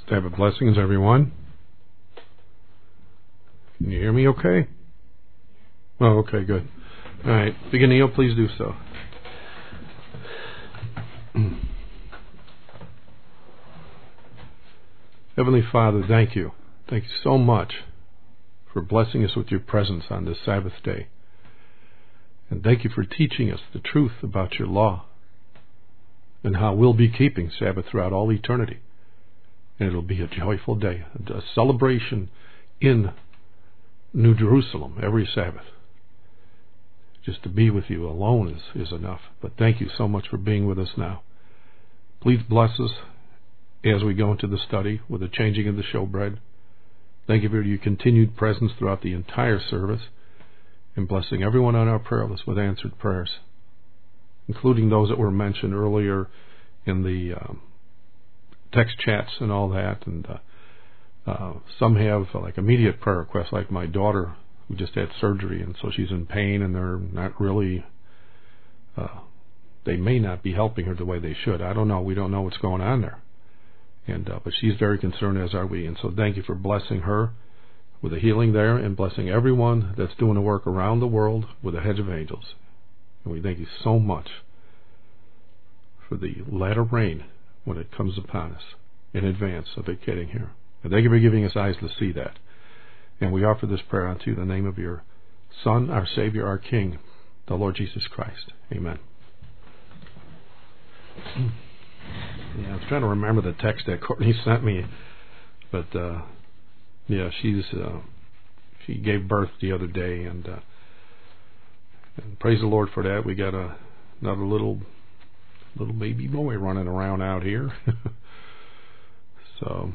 Sabbath blessings, everyone. Can you hear me okay? Oh, okay, good. All right. If you can kneel, please do so. Heavenly Father, thank you. Thank you so much for blessing us with your presence on this Sabbath day. And thank you for teaching us the truth about your law and how we'll be keeping Sabbath throughout all eternity. And it'll be a joyful day, a celebration in New Jerusalem every Sabbath. Just to be with you alone is enough. But thank you so much for being with us now. Please bless us as we go into the study with the changing of the showbread. Thank you for your continued presence throughout the entire service and blessing everyone on our prayer list with answered prayers, including those that were mentioned earlier in the text chats and all that. And some have like immediate prayer requests, like my daughter who just had surgery, and so she's in pain, and they're not really, they may not be helping her the way they should. I don't know. We don't know what's going on there. And but she's very concerned, as are we. And so thank you for blessing her with a healing there and blessing everyone that's doing the work around the world with a hedge of angels. And we thank you so much for the latter rain when it comes upon us in advance of it getting here. And thank you for giving us eyes to see that. And we offer this prayer unto you in the name of your Son, our Savior, our King, the Lord Jesus Christ. Amen. Yeah, I was trying to remember the text that Courtney sent me, but yeah, she gave birth the other day, and praise the Lord for that. We got another little baby boy running around out here. So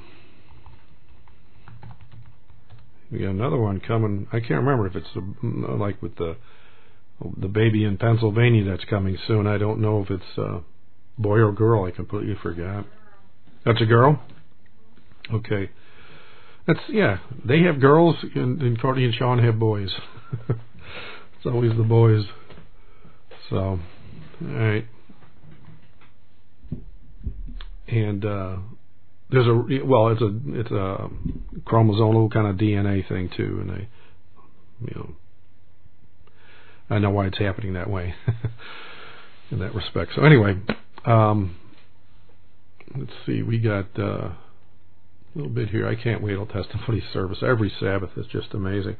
we got another one coming. I can't remember if it's like with the baby in Pennsylvania that's coming soon. I don't know if it's boy or girl. I completely forgot. That's a girl? Okay. They have girls, and Courtney and Sean have boys. It's always the boys. So, all right. And it's a chromosomal kind of DNA thing too, and I know why it's happening that way in that respect. So anyway, let's see. We got a little bit here. I can't wait till testimony service every Sabbath. It's just amazing.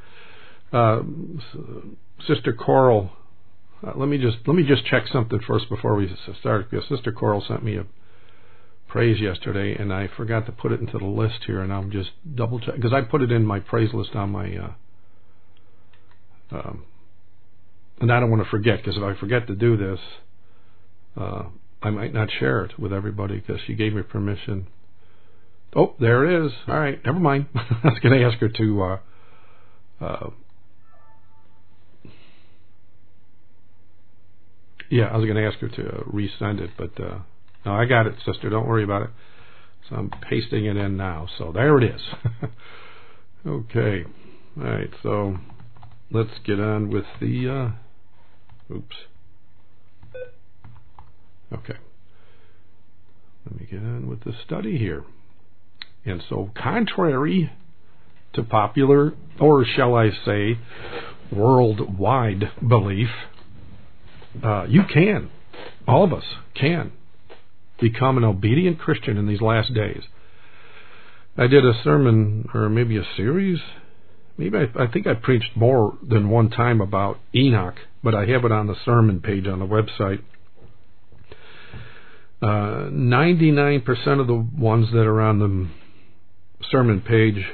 Sister Coral, let me just check something first before we start, because Sister Coral sent me a praise yesterday, and I forgot to put it into the list here, and I'm just double check, because I put it in my praise list on my and I don't want to forget, because if I forget to do this, I might not share it with everybody, because she gave me permission. Oh, there it is. All right, never mind. I was going to ask her to I was going to ask her to resend it, but no, I got it, sister. Don't worry about it. So I'm pasting it in now. So there it is. Okay. All right. So let's get on with the. Oops. Okay. Let me get on with the study here. And so, contrary to popular, or shall I say, worldwide belief, you can, all of us can, become an obedient Christian in these last days. I did a sermon, or maybe a series. Maybe I think I preached more than one time about Enoch, but I have it on the sermon page on the website. 99% of the ones that are on the sermon page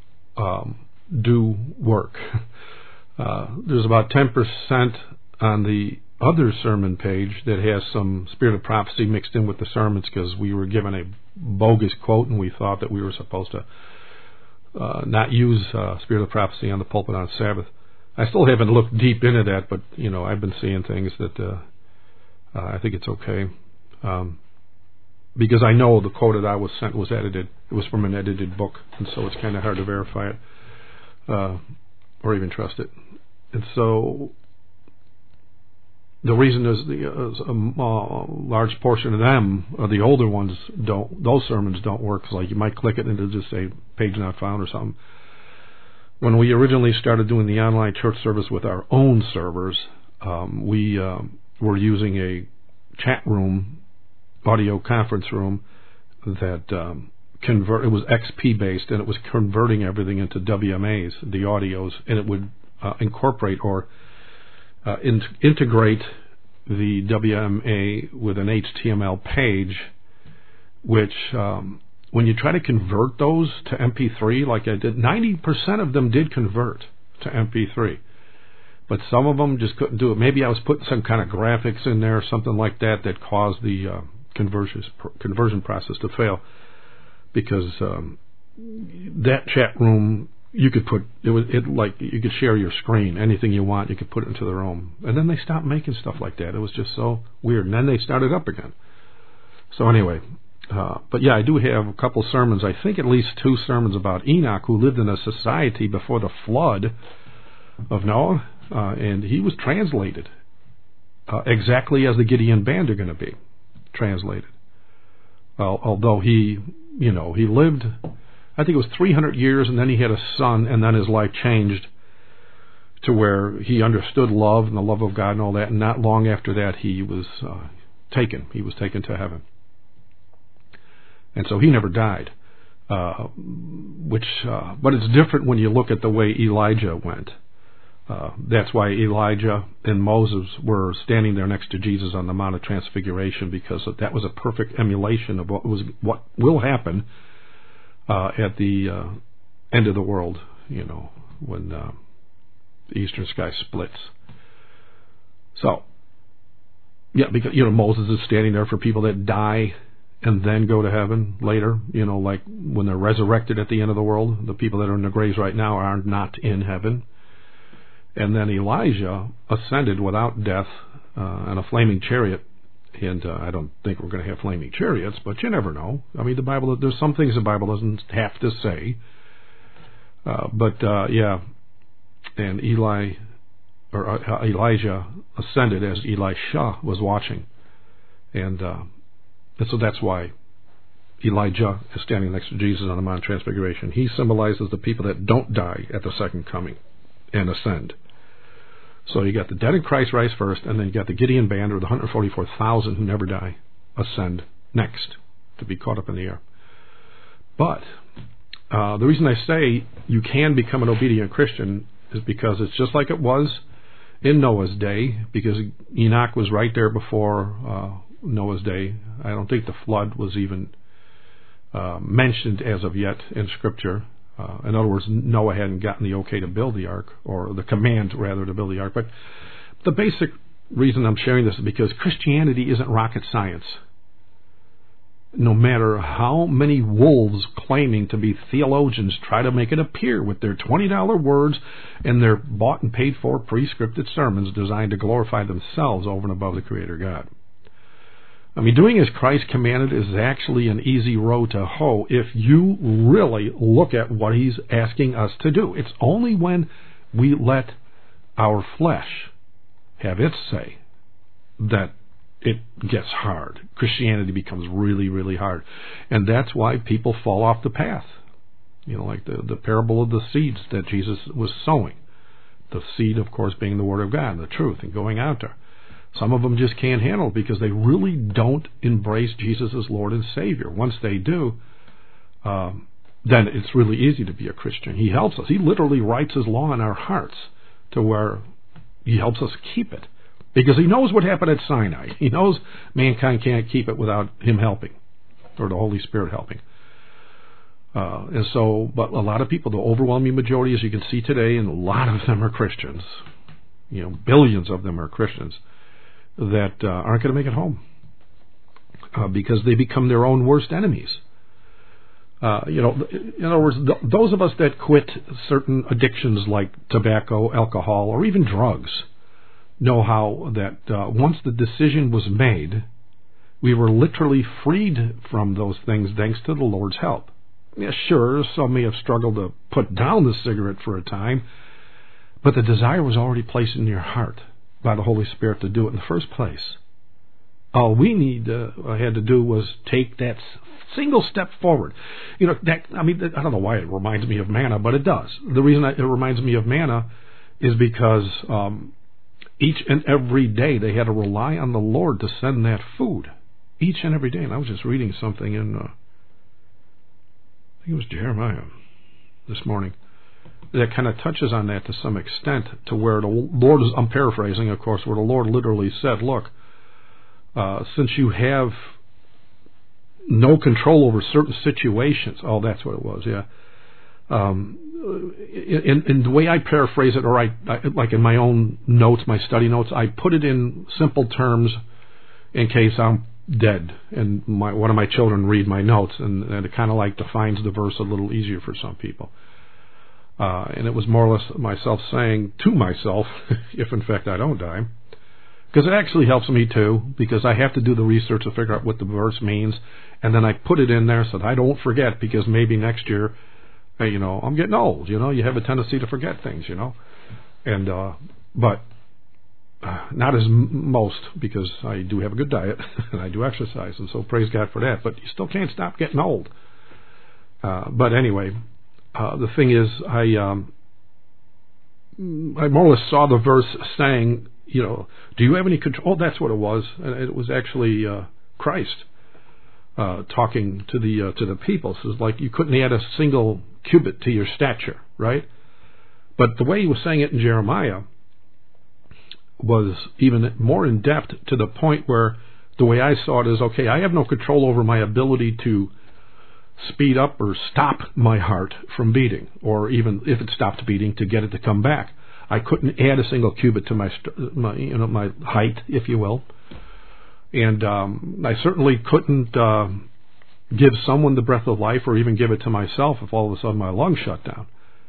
do work. There's about 10% on the other sermon page that has some spirit of prophecy mixed in with the sermons, because we were given a bogus quote and we thought that we were supposed to not use spirit of prophecy on the pulpit on Sabbath. I still haven't looked deep into that, but I've been seeing things that I think it's okay, because I know the quote that I was sent was edited. It was from an edited book, and so it's kind of hard to verify it or even trust it. And so the reason is a large portion of them, or the older ones, those sermons don't work. It's like you might click it and it'll just say page not found or something. When we originally started doing the online church service with our own servers, we were using a chat room, audio conference room that it was XP based, and it was converting everything into WMAs, the audios, and it would incorporate or integrate the WMA with an HTML page, which when you try to convert those to MP3 like I did, 90% of them did convert to MP3. But some of them just couldn't do it. Maybe I was putting some kind of graphics in there or something like that caused the conversion process to fail. Because that chat room, you could put you could share your screen, anything you want, you could put it into their own. And then they stopped making stuff like that. It was just so weird. And then they started up again. So anyway, but yeah, I do have a couple sermons. I think at least 2 sermons about Enoch, who lived in a society before the flood of Noah, and he was translated exactly as the Gideon band are going to be translated. Although he lived, I think it was 300 years, and then he had a son, and then his life changed to where he understood love and the love of God and all that, and not long after that he was taken. He was taken to heaven. And so he never died. But it's different when you look at the way Elijah went. That's why Elijah and Moses were standing there next to Jesus on the Mount of Transfiguration, because that was a perfect emulation of what will happen at the end of the world, when the eastern sky splits. So, yeah, because Moses is standing there for people that die and then go to heaven later, like when they're resurrected at the end of the world. The people that are in the graves right now are not in heaven. And then Elijah ascended without death on a flaming chariot. And I don't think we're going to have flaming chariots, but you never know. I mean, the Bible, there's some things the Bible doesn't have to say. Yeah. And Elijah ascended as Elisha was watching. And so that's why Elijah is standing next to Jesus on the Mount of Transfiguration. He symbolizes the people that don't die at the second coming and ascend. So you got the dead in Christ rise first, and then you got the Gideon band, or the 144,000 who never die, ascend next to be caught up in the air. But the reason I say you can become an obedient Christian is because it's just like it was in Noah's day, because Enoch was right there before Noah's day. I don't think the flood was even mentioned as of yet in Scripture. In other words, Noah hadn't gotten the okay to build the ark, or the command, rather, to build the ark. But the basic reason I'm sharing this is because Christianity isn't rocket science. No matter how many wolves claiming to be theologians try to make it appear with their $20 words and their bought and paid for pre-scripted sermons designed to glorify themselves over and above the Creator God. I mean, doing as Christ commanded is actually an easy row to hoe if you really look at what He's asking us to do. It's only when we let our flesh have its say that it gets hard. Christianity becomes really, really hard. And that's why people fall off the path. Like the parable of the seeds that Jesus was sowing. The seed, of course, being the Word of God, the truth, and going out there. Some of them just can't handle it because they really don't embrace Jesus as Lord and Savior. Once they do, then it's really easy to be a Christian. He helps us. He literally writes His law in our hearts to where He helps us keep it. Because He knows what happened at Sinai. He knows mankind can't keep it without Him helping, or the Holy Spirit helping. But a lot of people, the overwhelming majority, as you can see today, and a lot of them are Christians, billions of them are Christians, that aren't going to make it home because they become their own worst enemies. In other words, those of us that quit certain addictions like tobacco, alcohol, or even drugs know how that once the decision was made, we were literally freed from those things thanks to the Lord's help. Yeah, sure, some may have struggled to put down the cigarette for a time, but the desire was already placed in your heart. by the Holy Spirit to do it in the first place. All we had to do was take that single step forward. I don't know why it reminds me of manna, but it does. The reason it reminds me of manna is because each and every day they had to rely on the Lord to send that food. Each and every day. And I was just reading something in, I think it was Jeremiah this morning, that kind of touches on that to some extent, to where the Lord is, I'm paraphrasing, of course, where the Lord literally said, look, since you have no control over certain situations, oh, that's what it was, yeah. In the way I paraphrase it, or I like in my own notes, my study notes, I put it in simple terms in case I'm dead and one of my children read my notes, and it kind of like defines the verse a little easier for some people. And it was more or less myself saying to myself, if in fact I don't die, because it actually helps me too, because I have to do the research to figure out what the verse means, and then I put it in there so that I don't forget, because maybe next year, I'm getting old, you have a tendency to forget things, and, but not as most, because I do have a good diet, and I do exercise, and so praise God for that, but you still can't stop getting old. But anyway, the thing is, I more or less saw the verse saying, do you have any control? Oh, that's what it was. It was actually Christ talking to the people. So it's like you couldn't add a single cubit to your stature, right? But the way he was saying it in Jeremiah was even more in depth, to the point where the way I saw it is, okay, I have no control over my ability to speed up or stop my heart from beating, or even if it stopped beating, to get it to come back. I couldn't add a single cubit to my height, if you will, and I certainly couldn't give someone the breath of life, or even give it to myself if all of a sudden my lungs shut down.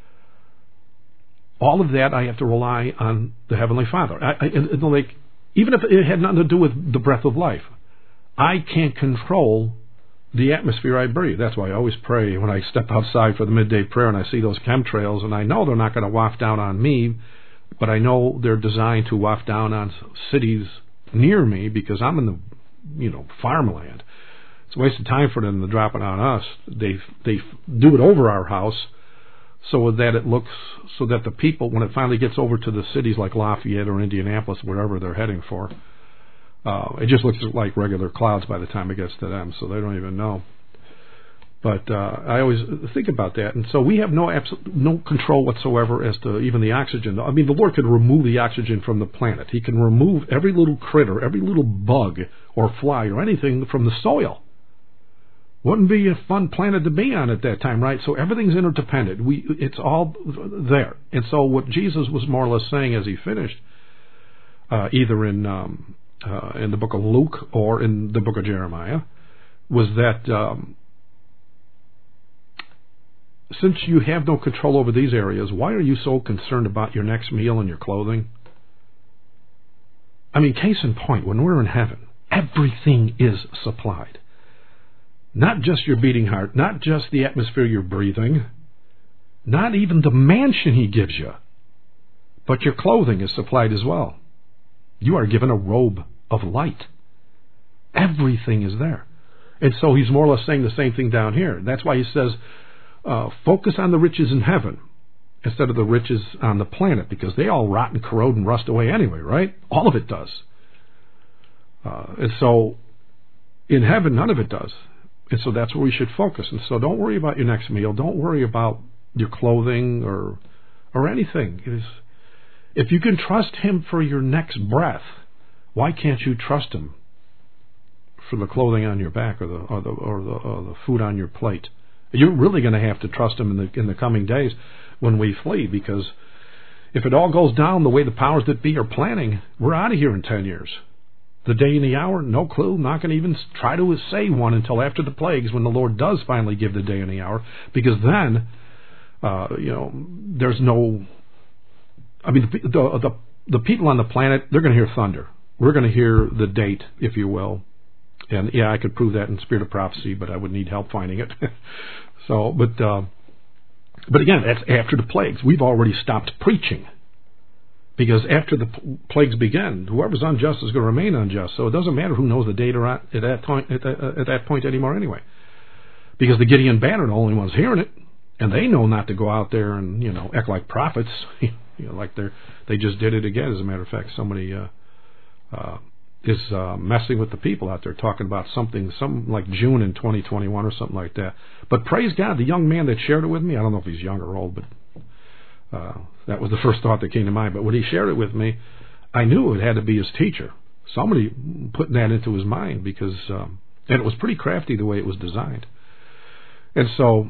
All of that I have to rely on the Heavenly Father. Even if it had nothing to do with the breath of life, I can't control the atmosphere I breathe. That's why I always pray when I step outside for the midday prayer and I see those chemtrails, and I know they're not going to waft down on me, but I know they're designed to waft down on cities near me, because I'm in the farmland. It's a waste of time for them to drop it on us. They do it over our house so that the people, when it finally gets over to the cities like Lafayette or Indianapolis, wherever they're heading for, it just looks like regular clouds by the time it gets to them, so they don't even know. But I always think about that, and so we have no control whatsoever as to even the oxygen. I mean, the Lord could remove the oxygen from the planet. He can remove every little critter, every little bug or fly or anything from the soil. Wouldn't be a fun planet to be on at that time, right? So everything's interdependent. It's all there. And so what Jesus was more or less saying as he finished, either in the book of Luke or in the book of Jeremiah, was that since you have no control over these areas, why are you so concerned about your next meal and your clothing? I mean, case in point, when we're in heaven, everything is supplied. Not just your beating heart, not just the atmosphere you're breathing, not even the mansion he gives you, but your clothing is supplied as well. You are given a robe of light. Everything is there. And so he's more or less saying the same thing down here. That's why he says, focus on the riches in heaven instead of the riches on the planet, because they all rot and corrode and rust away anyway, right? All of it does. And so in heaven, none of it does. And so that's where we should focus. And so don't worry about your next meal. Don't worry about your clothing or anything. If you can trust him for your next breath, why can't you trust him for the clothing on your back or the food on your plate? You're really going to have to trust him in the coming days when we flee, because if it all goes down the way the powers that be are planning, we're out of here in 10 years. The day and the hour, no clue. Not going to even try to say one until after the plagues, when the Lord does finally give the day and the hour, because then, there's no. I mean, the people on the planet, they're going to hear thunder. We're going to hear the date, if you will. And yeah, I could prove that in Spirit of Prophecy, but I would need help finding it. But again, that's after the plagues. We've already stopped preaching Because after the plagues begin, whoever's unjust is going to remain unjust. So it doesn't matter who knows the date or at that point anymore anyway. Because the Gideon band are the only ones hearing it, and they know not to go out there and act like prophets, like they just did it again. As a matter of fact, somebody is messing with the people out there, talking about something like June in 2021 or something like that. But praise God, the young man that shared it with me, I don't know if he's young or old, but that was the first thought that came to mind. But when he shared it with me, I knew it had to be his teacher. Somebody putting that into his mind, because and it was pretty crafty the way it was designed. And so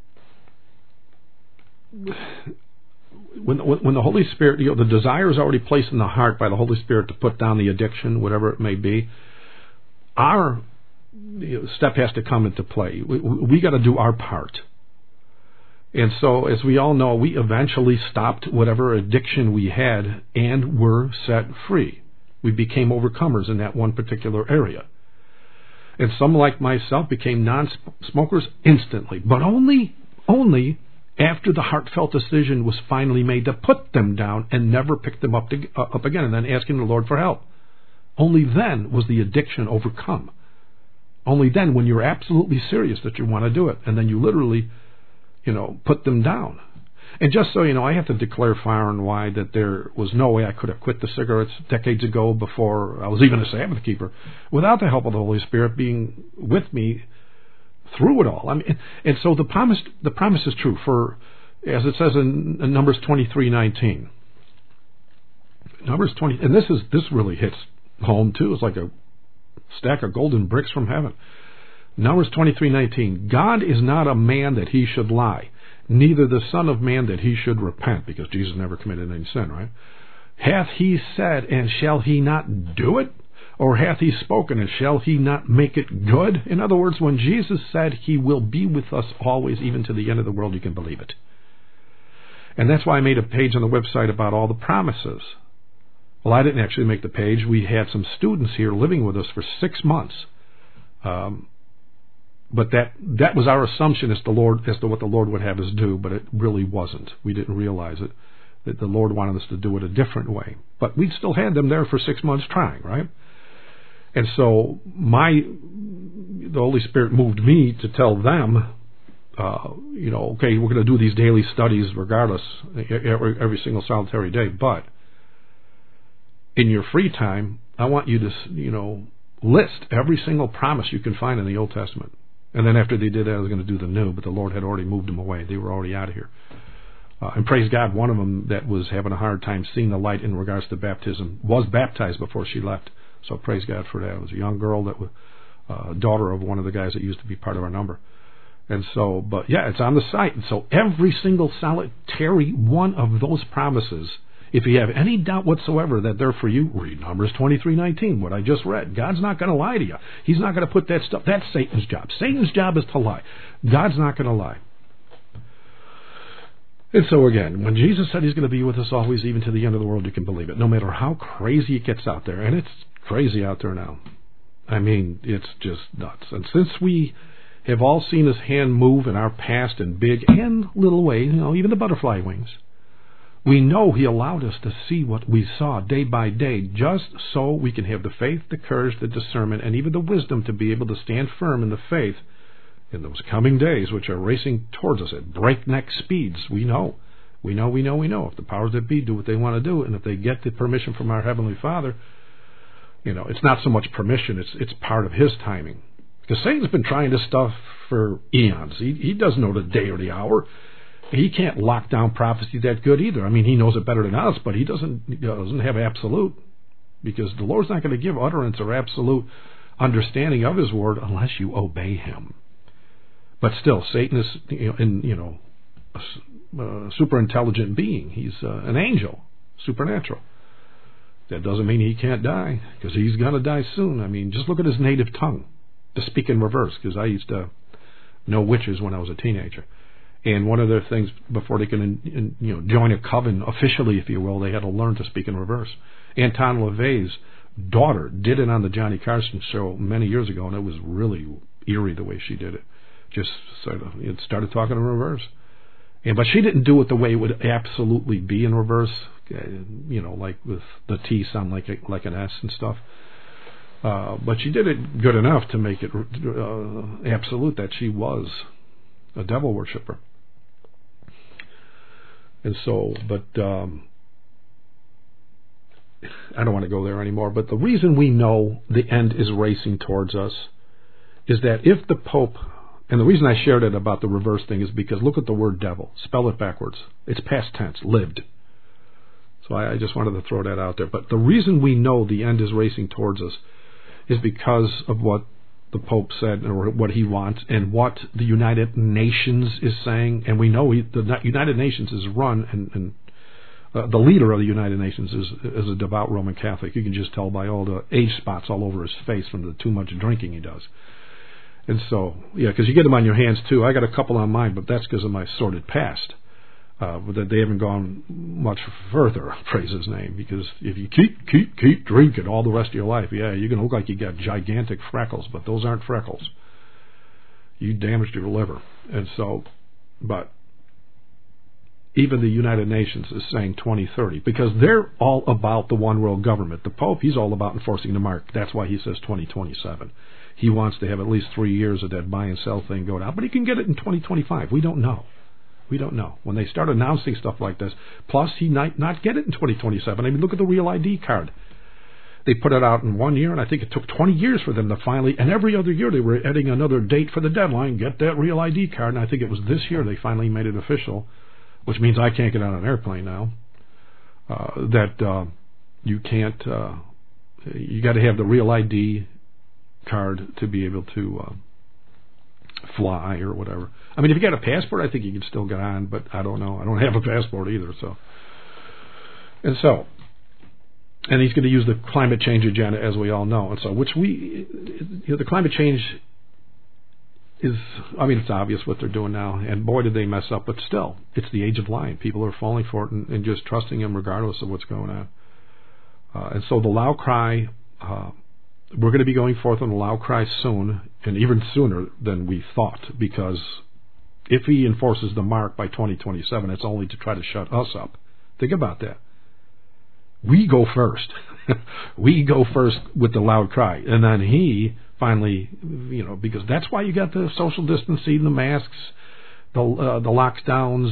when the Holy Spirit, the desire is already placed in the heart by the Holy Spirit to put down the addiction, whatever it may be, our step has to come into play. We got to do our part. And so, as we all know, we eventually stopped whatever addiction we had and were set free. We became overcomers in that one particular area. And some, like myself, became non-smokers instantly, but only after the heartfelt decision was finally made to put them down and never pick them up again, and then asking the Lord for help. Only then was the addiction overcome. Only then, when you're absolutely serious that you want to do it, and then you literally put them down. And just so you know, I have to declare far and wide that there was no way I could have quit the cigarettes decades ago, before I was even a Sabbath keeper, without the help of the Holy Spirit being with me through it all. I mean, and so the promise is true. For, as it says in Numbers 23:19, Numbers 20, and this really hits home too. It's like a stack of golden bricks from heaven. Numbers 23:19, God is not a man that he should lie, neither the Son of Man that he should repent, because Jesus never committed any sin, right? Hath he said, and shall he not do it? Or hath he spoken, and shall he not make it good? In other words, when Jesus said he will be with us always, even to the end of the world, you can believe it. And that's why I made a page on the website about all the promises. Well, I didn't actually make the page. We had some students here living with us for 6 months. But that was our assumption as to what the Lord would have us do, but it really wasn't. We didn't realize it, that the Lord wanted us to do it a different way. But we still had them there for 6 months trying, right? And so the Holy Spirit moved me to tell them, okay, we're going to do these daily studies regardless, every single solitary day, but in your free time, I want you to, list every single promise you can find in the Old Testament. And then after they did that, I was going to do the New, but the Lord had already moved them away. They were already out of here. And praise God, one of them that was having a hard time seeing the light in regards to baptism was baptized before she left. So praise God for that. It was a young girl that was daughter of one of the guys that used to be part of our number. And so, but yeah, it's on the site. And so every single solitary one of those promises, if you have any doubt whatsoever that they're for you, read Numbers 23:19, what I just read. God's not going to lie to you. He's not going to put that stuff. That's Satan's job. Satan's job is to lie. God's not going to lie. And so again, when Jesus said he's going to be with us always, even to the end of the world, you can believe it. No matter how crazy it gets out there. And it's crazy out there now. I mean, it's just nuts. And since we have all seen his hand move in our past in big and little ways, even the butterfly wings, we know he allowed us to see what we saw day by day, just so we can have the faith, the courage, the discernment, and even the wisdom to be able to stand firm in the faith in those coming days, which are racing towards us at breakneck speeds. We know. If the powers that be do what they want to do, and if they get the permission from our Heavenly Father, it's not so much permission, it's part of his timing. Because Satan's been trying this stuff for eons. He doesn't know the day or the hour. He can't lock down prophecy that good either. I mean, he knows it better than us, but he doesn't have absolute, because the Lord's not going to give utterance or absolute understanding of his word unless you obey him. But still, Satan is a super intelligent being. He's an angel, supernatural. That doesn't mean he can't die, because he's going to die soon. I mean, just look at his native tongue, to speak in reverse, because I used to know witches when I was a teenager. And one of their things, before they can join a coven officially, if you will, they had to learn to speak in reverse. Anton LaVey's daughter did it on the Johnny Carson show many years ago, and it was really eerie the way she did it. Just sort of started talking in reverse. But she didn't do it the way it would absolutely be in reverse, like with the T sound like an S and stuff. But she did it good enough to make it absolute that she was a devil worshiper. And so, but I don't want to go there anymore. But the reason we know the end is racing towards us is that if the Pope, and the reason I shared it about the reverse thing is because look at the word devil. Spell it backwards. It's past tense, lived. So I just wanted to throw that out there. But the reason we know the end is racing towards us is because of what the Pope said, or what he wants, and what the United Nations is saying. And we know the United Nations is run, and the leader of the United Nations is a devout Roman Catholic. You can just tell by all the age spots all over his face from the too much drinking he does. And so, yeah, because you get them on your hands too. I got a couple on mine, but that's because of my sordid past. That they haven't gone much further, praise his name, because if you keep drinking all the rest of your life, yeah, you're going to look like you got gigantic freckles, but those aren't freckles. You damaged your liver. And so, but even the United Nations is saying 2030, because they're all about the one world government. The Pope, he's all about enforcing the mark. That's why he says 2027. He wants to have at least 3 years of that buy and sell thing go down, but he can get it in 2025. We don't know. We don't know. When they start announcing stuff like this, plus he might not get it in 2027. I mean, look at the Real ID card. They put it out in 1 year, and I think it took 20 years for them to finally, and every other year they were adding another date for the deadline, get that Real ID card, and I think it was this year they finally made it official, which means I can't get on an airplane now, that you can't, you got to have the Real ID card to be able to fly or whatever. I mean, if you got a passport, I think you can still get on, but I don't know. I don't have a passport either, so. And he's going to use the climate change agenda, as we all know. And so, the climate change is, I mean, it's obvious what they're doing now, and boy, did they mess up, but still, it's the age of lying. People are falling for it and just trusting him regardless of what's going on. And so the loud cry, we're going to be going forth on the loud cry soon, and even sooner than we thought, because if he enforces the mark by 2027, it's only to try to shut us up. Think about that. We go first. We go first with the loud cry, and then he finally, because that's why you got the social distancing, the masks, the lockdowns,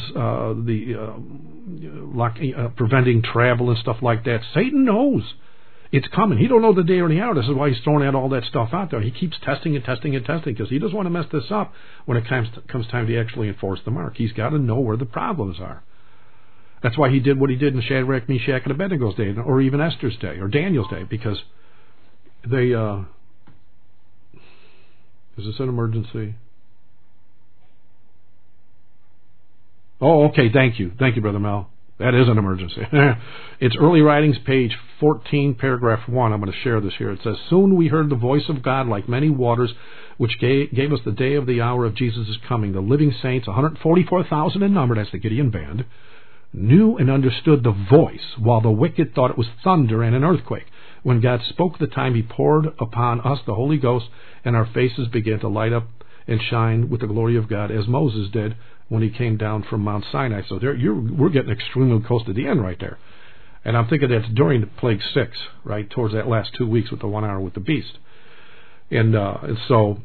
preventing travel and stuff like that. Satan knows it's coming. He don't know the day or the hour. This is why he's throwing out all that stuff out there. He keeps testing and testing and testing because he doesn't want to mess this up when it comes time to actually enforce the mark. He's got to know where the problems are. That's why he did what he did in Shadrach, Meshach, and Abednego's day, or even Esther's day, or Daniel's day, because they... is this an emergency? Oh, okay, thank you. Thank you, Brother Mel. That is an emergency. It's Early Writings, page 14, paragraph 1. I'm going to share this here. It says, "Soon we heard the voice of God like many waters, which gave us the day of the hour of Jesus' coming. The living saints, 144,000 in number," that's the Gideon band, "knew and understood the voice, while the wicked thought it was thunder and an earthquake. When God spoke the time, he poured upon us the Holy Ghost, and our faces began to light up and shine with the glory of God, as Moses did when he came down from Mount Sinai." So we're getting extremely close to the end right there. And I'm thinking that's during the Plague 6, right, towards that last 2 weeks with the 1 hour with the beast. And so,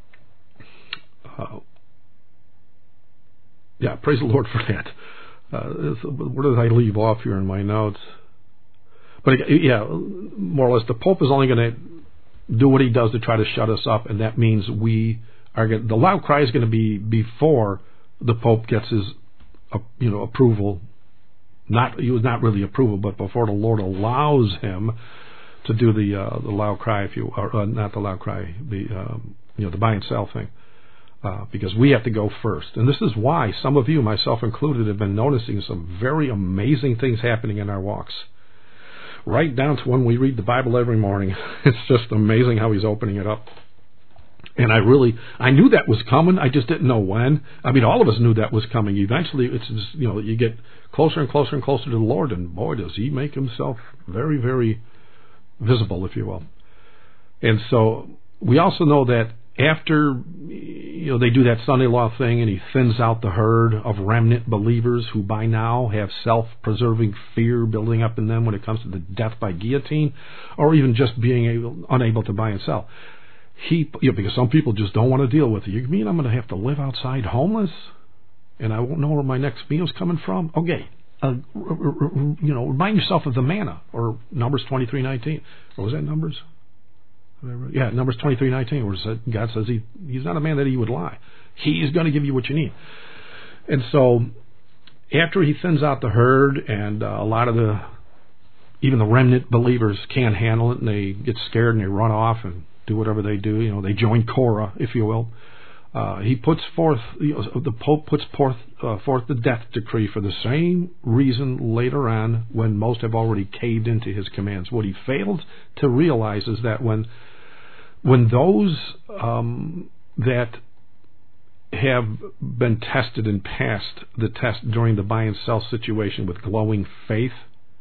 yeah, praise the Lord for that. Where did I leave off here in my notes? But yeah, more or less, the Pope is only going to do what he does to try to shut us up, and that means we are the loud cry is going to be before the Pope gets his, approval. He was not really approval, but before the Lord allows him to do the loud cry, or not the loud cry, the buy and sell thing, because we have to go first. And this is why some of you, myself included, have been noticing some very amazing things happening in our walks. Right down to when we read the Bible every morning. It's just amazing how he's opening it up. And I knew that was coming. I just didn't know when. I mean, all of us knew that was coming. Eventually, it's just, you get closer and closer and closer to the Lord, and boy, does he make himself very, very visible, if you will. And so we also know that after they do that Sunday law thing and he thins out the herd of remnant believers who by now have self-preserving fear building up in them when it comes to the death by guillotine, or even just being unable to buy and sell. Because some people just don't want to deal with it. You mean I'm going to have to live outside homeless and I won't know where my next meal's coming from? Okay. Remind yourself of the manna, or Numbers 23:19. Or was that Numbers? Yeah, Numbers 23:19, where God says He's not a man that He would lie. He is going to give you what you need. And so, after He thins out the herd, and a lot of even the remnant believers can't handle it, and they get scared and they run off and do whatever they do. They join Korah, if you will. He puts forth, the Pope puts forth the death decree for the same reason later on, when most have already caved into his commands. What he failed to realize is that when those that have been tested and passed the test during the buy and sell situation with glowing faith,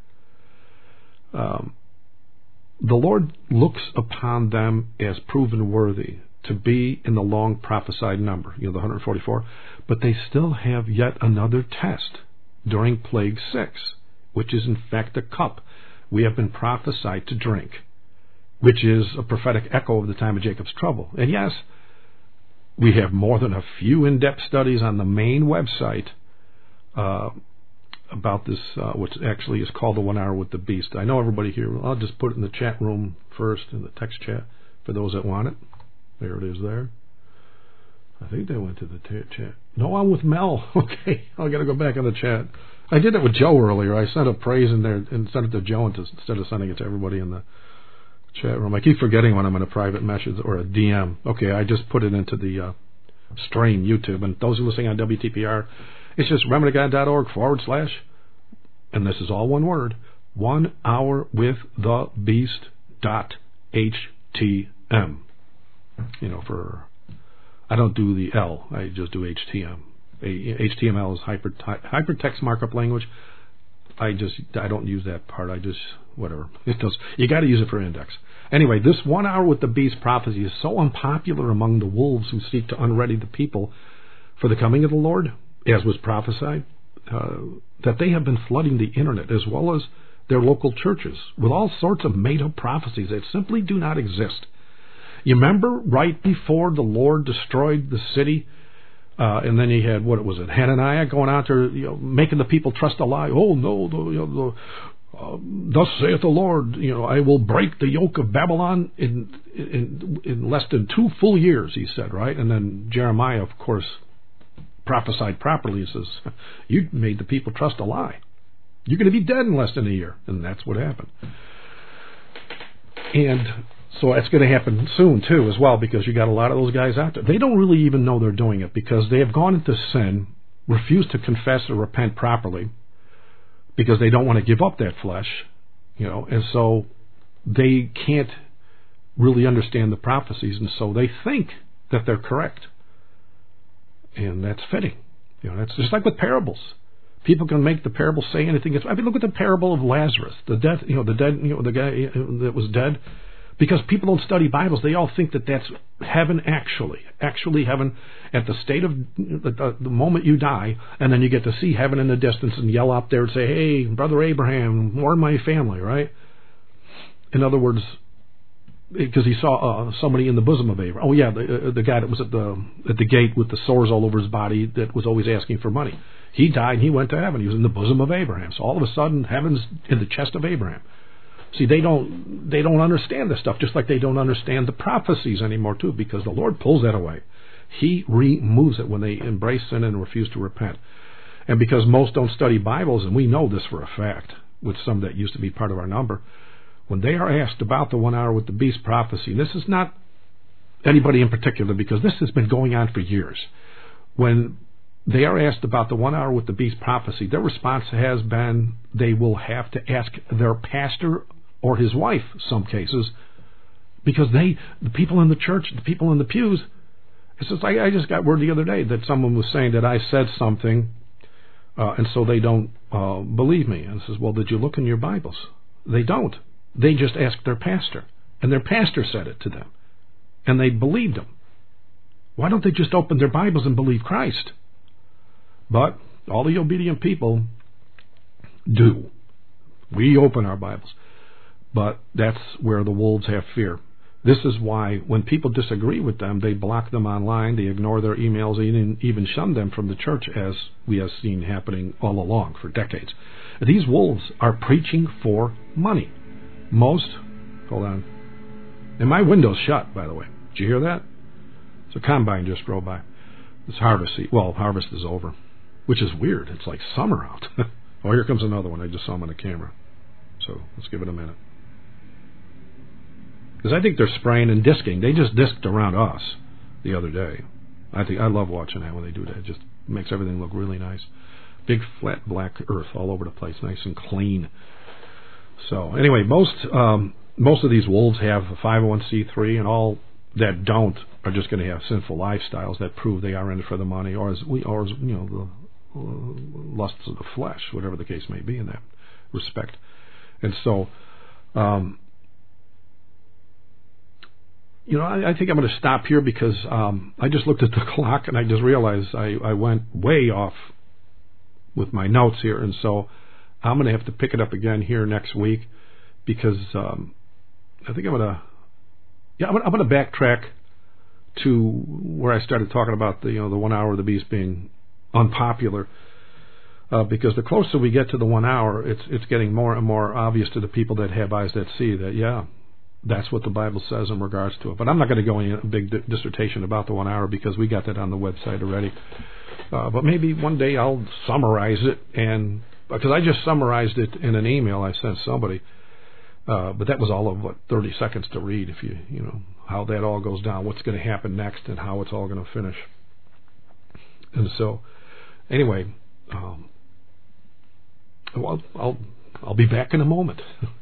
the Lord looks upon them as proven worthy to be in the long prophesied number, the 144, but they still have yet another test during Plague 6, which is in fact a cup we have been prophesied to drink, which is a prophetic echo of the time of Jacob's trouble. And yes, we have more than a few in-depth studies on the main website about this, which actually is called the 1 Hour with the Beast. I know everybody here, I'll just put it in the chat room first, in the text chat, for those that want it. There it is there. I think they went to the chat. No, I'm with Mel. Okay, I got to go back on the chat. I did it with Joe earlier. I sent a praise in there and sent it to Joe instead of sending it to everybody in the chat room. I keep forgetting when I'm in a private message or a DM. Okay, I just put it into the stream, YouTube. And those who are listening on WTPR, it's just remnantofgod.org / and this is all one word, 1 Hour with the Beast.htm. I don't do the L, I just do HTM. HTML is hypertext markup language. I don't use that part. Whatever. It does. You got to use it for index. Anyway, this 1 Hour with the Beast prophecy is so unpopular among the wolves who seek to unready the people for the coming of the Lord, as was prophesied, that they have been flooding the internet as well as their local churches with all sorts of made-up prophecies that simply do not exist. You remember right before the Lord destroyed the city, and then he had, Hananiah going out there, making the people trust a lie. Oh no, thus saith the Lord, I will break the yoke of Babylon in less than 2 full years, he said, right? And then Jeremiah, of course, prophesied properly. He says, you made the people trust a lie. You're going to be dead in less than a year. And that's what happened. And so that's going to happen soon, too, as well, because you got a lot of those guys out there. They don't really even know they're doing it because they have gone into sin, refused to confess or repent properly because they don't want to give up that flesh, and so they can't really understand the prophecies, and so they think that they're correct. And that's fitting. That's just like with parables. People can make the parable say anything. Look at the parable of Lazarus, the guy that was dead. Because people don't study Bibles, they all think that that's heaven actually heaven at the state of the moment you die, and then you get to see heaven in the distance and yell up there and say, hey, Brother Abraham, warn my family, right? In other words, because he saw somebody in the bosom of Abraham. Oh yeah, the guy that was at the gate with the sores all over his body that was always asking for money. He died and he went to heaven. He was in the bosom of Abraham. So all of a sudden, heaven's in the chest of Abraham. See, they don't understand this stuff, just like they don't understand the prophecies anymore, too, because the Lord pulls that away. He removes it when they embrace sin and refuse to repent. And because most don't study Bibles, and we know this for a fact, with some that used to be part of our number, when they are asked about the 1 Hour with the Beast prophecy, and this is not anybody in particular, because this has been going on for years, when they are asked about the 1 Hour with the Beast prophecy, their response has been they will have to ask their pastor or his wife, some cases, because the people in the church, the people in the pews, it's just like I just got word the other day that someone was saying that I said something, and so they don't believe me. And says, well, did you look in your Bibles? They don't. They just asked their pastor, and their pastor said it to them, and they believed him. Why don't they just open their Bibles and believe Christ? But all the obedient people do. We open our Bibles. But that's where the wolves have fear. This is why when people disagree with them, they block them online, they ignore their emails, even shun them from the church, as we have seen happening all along for decades. These wolves are preaching for money. Hold on. And my window's shut, by the way. Did you hear that? So combine just drove by. It's harvest season. Well, harvest is over, which is weird. It's like summer out. Oh, here comes another one. I just saw him on the camera. So let's give it a minute. Because I think they're spraying and disking. They just disked around us the other day. I love watching that when they do that. It just makes everything look really nice. Big flat black earth all over the place, nice and clean. So anyway, most of these wolves have a 501c3, and all that don't are just going to have sinful lifestyles that prove they are in it for the money, or as the lusts of the flesh, whatever the case may be in that respect. And so, I think I'm going to stop here because I just looked at the clock and I just realized I went way off with my notes here, and so I'm going to have to pick it up again here next week because I think I'm going to backtrack to where I started talking about the 1 hour of the beast being unpopular, because the closer we get to the 1 hour, it's getting more and more obvious to the people that have eyes that see that that's what the Bible says in regards to it. But I'm not going to go into a big dissertation about the 1 hour because we got that on the website already. But maybe one day I'll summarize it, and because I just summarized it in an email I sent somebody, but that was all of 30 seconds to read. If you how that all goes down, what's going to happen next, and how it's all going to finish. And so, anyway, I'll be back in a moment.